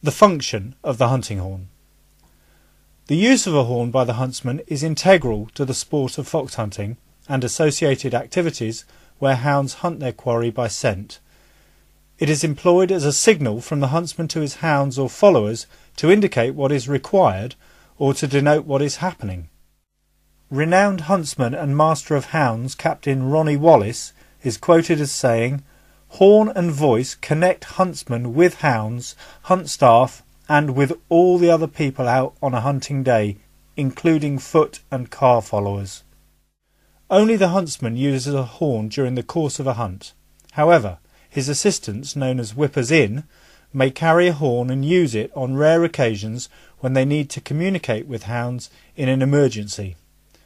The function of the hunting horn. The use of a horn by the huntsman is integral to the sport of fox hunting and associated activities where hounds hunt their quarry by scent. It is employed as a signal from the huntsman to his hounds or followers to indicate what is required or to denote what is happening. Renowned huntsman and master of hounds Captain Ronnie Wallace is quoted as saying, "Horn and voice connect huntsmen with hounds, hunt staff, and with all the other people out on a hunting day, including foot and car followers." Only the huntsman uses a horn during the course of a hunt. However, his assistants, known as whippers-in, may carry a horn and use it on rare occasions when they need to communicate with hounds in an emergency.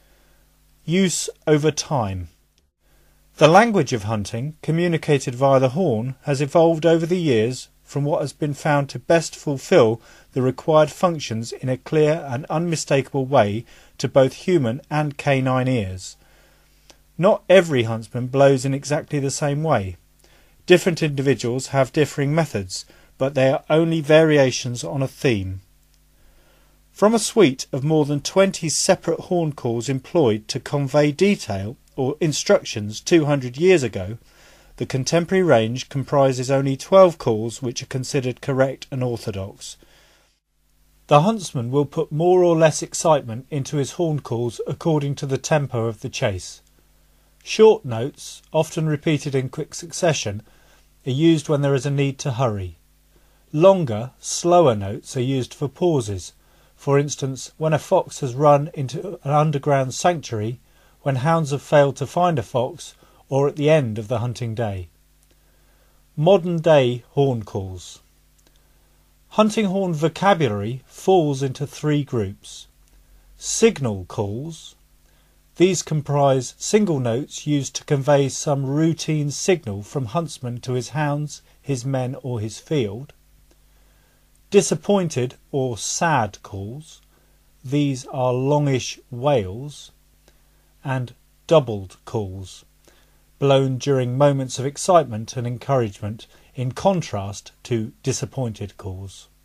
Use over time. The language of hunting, communicated via the horn, has evolved over the years from what has been found to best fulfil the required functions in a clear and unmistakable way to both human and canine ears. Not every huntsman blows in exactly the same way. Different individuals have differing methods, but they are only variations on a theme. From a suite of more than 20 separate horn calls employed to convey detail or instructions 200 years ago, the contemporary range comprises only 12 calls which are considered correct and orthodox. The huntsman will put more or less excitement into his horn calls according to the tempo of the chase. Short notes, often repeated in quick succession, are used when there is a need to hurry. Longer, slower notes are used for pauses, for instance when a fox has run into an underground sanctuary, when hounds have failed to find a fox, or at the end of the hunting day. Modern day horn calls. Hunting horn vocabulary falls into 3 groups. Signal calls. These comprise single notes used to convey some routine signal from huntsman to his hounds, his men or his field. Disappointed or sad calls. These are longish wails. And doubled calls, blown during moments of excitement and encouragement, in contrast to disappointed calls.